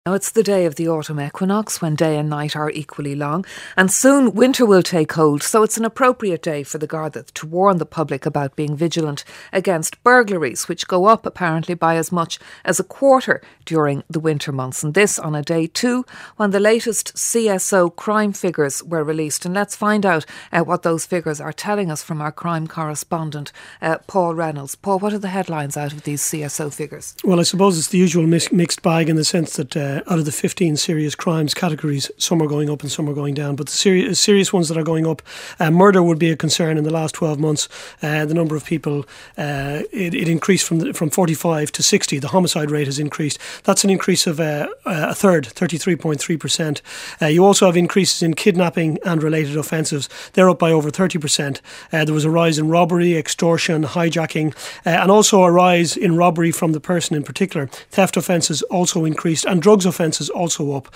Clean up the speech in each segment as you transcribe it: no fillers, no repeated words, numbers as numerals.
Now it's the day of the autumn equinox when day and night are equally long, and soon winter will take hold, so it's an appropriate day for the Garda to warn the public about being vigilant against burglaries, which go up apparently by as much as a quarter during the winter months. And this on a day too when the latest CSO crime figures were released. And let's find out what those figures are telling us from our crime correspondent, Paul Reynolds. Paul, what are the headlines out of these CSO figures? Well, I suppose it's the usual mixed bag in the sense that out of the 15 serious crimes categories, some are going up and some are going down. But the serious ones that are going up, murder would be a concern in the last 12 months. The number of people, it increased from 45 to 60. The homicide rate has increased. That's an increase of a third, 33.3%. You also have increases in kidnapping and related offences. They're up by over 30%. There was a rise in robbery, extortion, hijacking, and also a rise in robbery from the person in particular. Theft offences also increased, and drugs offences also up.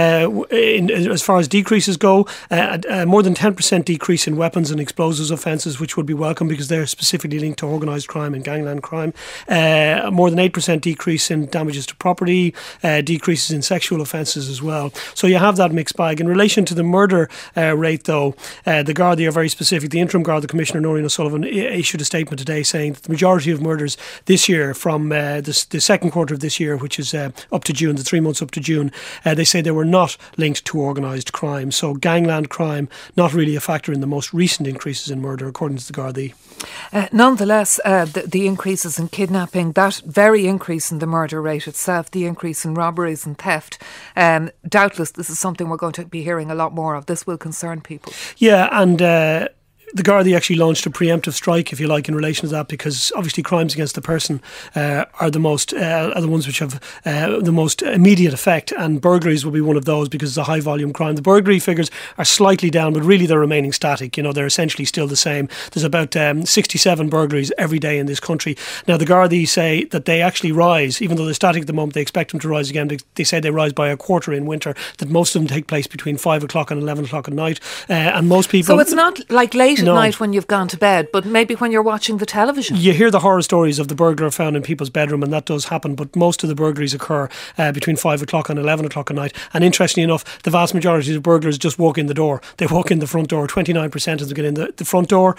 As far as decreases go, more than 10% decrease in weapons and explosives offences, which would be welcome because they're specifically linked to organised crime and gangland crime. More than 8% decrease in damages to property, decreases in sexual offences as well. So you have that mixed bag. In relation to the murder rate though, the Gardaí are very specific. The Interim Garda Commissioner, Noreen O'Sullivan, issued a statement today saying that the majority of murders this year from the second quarter of this year, which is up to June, the 3 months up to June, they say they were not linked to organised crime. So gangland crime, not really a factor in the most recent increases in murder, according to the Gardaí. Nonetheless, the increases in kidnapping, that very increase in the murder rate itself, the increase in robberies and theft, doubtless this is something we're going to be hearing a lot more of. This will concern people. Yeah, and the Gardaí actually launched a preemptive strike, if you like, in relation to that, because obviously crimes against the person are the ones which have the most immediate effect, and burglaries will be one of those because it's a high volume crime. The burglary figures are slightly down, but really they're remaining static. You know, they're essentially still the same. There's about 67 burglaries every day in this country. Now the Gardaí say that they actually rise, even though they're static at the moment. They expect them to rise again. They say they rise by a quarter in winter. That most of them take place between 5 o'clock and 11 o'clock at night, and most people. So it's not like late at night when you've gone to bed, but maybe when you're watching the television. You hear the horror stories of the burglar found in people's bedroom, and that does happen, but most of the burglaries occur between 5 o'clock and 11 o'clock at night. And interestingly enough, the vast majority of burglars just walk in the door. They walk in the front door. 29% of them get in the front door,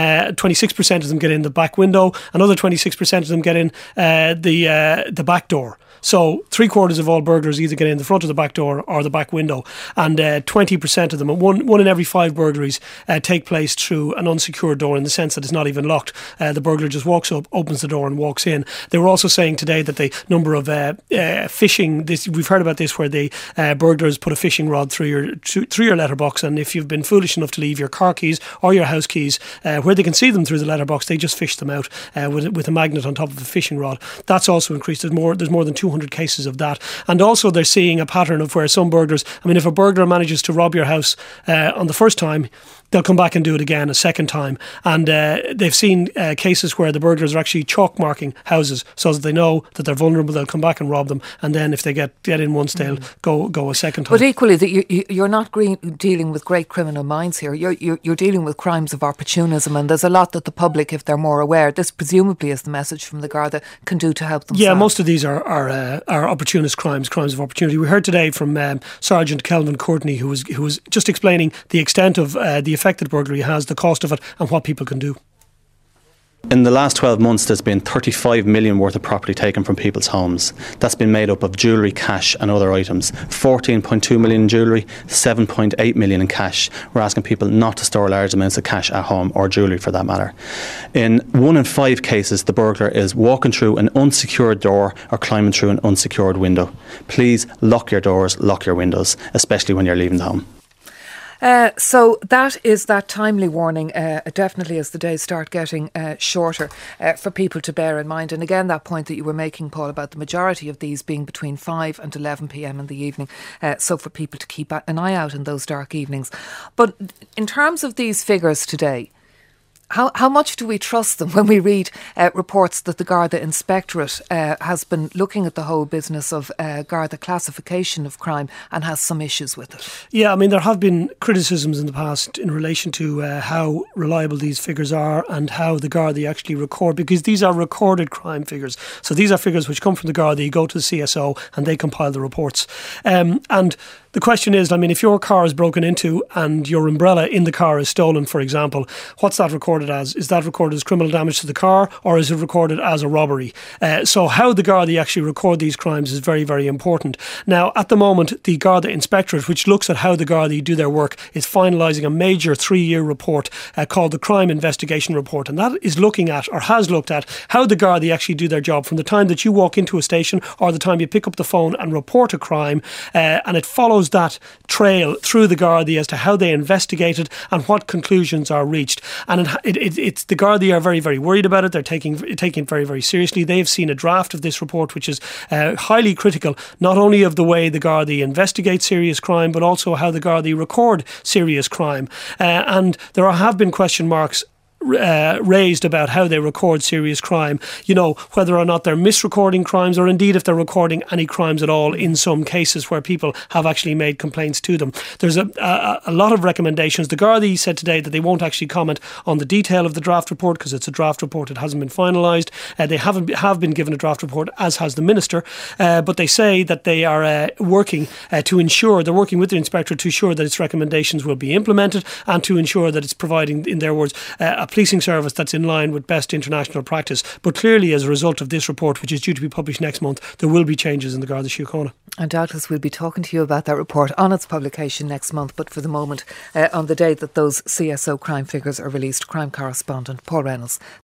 26% of them get in the back window, another 26% of them get in the back door. So 3/4 of all burglars either get in the front of the back door or the back window, and 20% of them, one in every 5 burglaries take place through an unsecured door, in the sense that it's not even locked. The burglar just walks up, opens the door and walks in. They were also saying today that the number of phishing, we've heard about this, where the burglars put a phishing rod through your letterbox, and if you've been foolish enough to leave your car keys or your house keys where they can see them through the letterbox, they just fish them out with a magnet on top of a fishing rod. That's also increased. There's more than 200 cases of that. And also they're seeing a pattern of where some burglars, if a burglar manages to rob your house on the first time, they'll come back and do it again a second time. And they've seen cases where the burglars are actually chalk marking houses so that they know that they're vulnerable. They'll come back and rob them, and then if they get in once, they'll go a second time. But equally, you're not dealing with great criminal minds here. You're dealing with crimes of opportunism, and there's a lot that the public, if they're more aware, this presumably is the message from the Garda, can do to help themselves. Yeah, most of these are opportunist crimes of opportunity. We heard today from Sergeant Kelvin Courtney, who was just explaining the extent of the effect that burglary has, the cost of it, and what people can do. In the last 12 months, there's been 35 million worth of property taken from people's homes. That's been made up of jewellery, cash and other items. 14.2 million in jewellery, 7.8 million in cash. We're asking people not to store large amounts of cash at home, or jewellery for that matter. In 1 in 5 cases, the burglar is walking through an unsecured door or climbing through an unsecured window. Please lock your doors, lock your windows, especially when you're leaving the home. So that is that timely warning, definitely as the days start getting shorter, for people to bear in mind. And again, that point that you were making, Paul, about the majority of these being between 5 and 11 p.m. in the evening, so for people to keep an eye out in those dark evenings. But in terms of these figures today, How much do we trust them when we read reports that the Garda Inspectorate has been looking at the whole business of Garda classification of crime and has some issues with it? Yeah, I mean, there have been criticisms in the past in relation to how reliable these figures are and how the Garda actually record, because these are recorded crime figures. So these are figures which come from the Garda, go to the CSO and they compile the reports. And the question is, I mean, if your car is broken into and your umbrella in the car is stolen, for example, what's that recorded as? Is that recorded as criminal damage to the car, or is it recorded as a robbery? So how the Garda actually record these crimes is very, very important. Now, at the moment, the Garda Inspectorate, which looks at how the Garda do their work, is finalising a major 3-year report called the Crime Investigation Report. And that is looking at, or has looked at, how the Garda actually do their job from the time that you walk into a station or the time you pick up the phone and report a crime. And it follows that trail through the Garda as to how they investigated and what conclusions are reached. And it's the Garda are very, very worried about it. They're taking it very, very seriously. They've seen a draft of this report which is highly critical, not only of the way the Garda investigate serious crime, but also how the Garda record serious crime. And there have been question marks raised about how they record serious crime, whether or not they're misrecording crimes, or indeed if they're recording any crimes at all in some cases where people have actually made complaints to them. There's a lot of recommendations. The Gardaí said today that they won't actually comment on the detail of the draft report because it's a draft report, it hasn't been finalised. They have been given a draft report, as has the Minister, but they say that they are working to ensure, they're working with the Inspectorate to ensure that its recommendations will be implemented and to ensure that it's providing, in their words, a policing service that's in line with best international practice. But clearly, as a result of this report, which is due to be published next month, there will be changes in the Garda Síochána. And doubtless we'll be talking to you about that report on its publication next month. But for the moment, on the day that those CSO crime figures are released, crime correspondent Paul Reynolds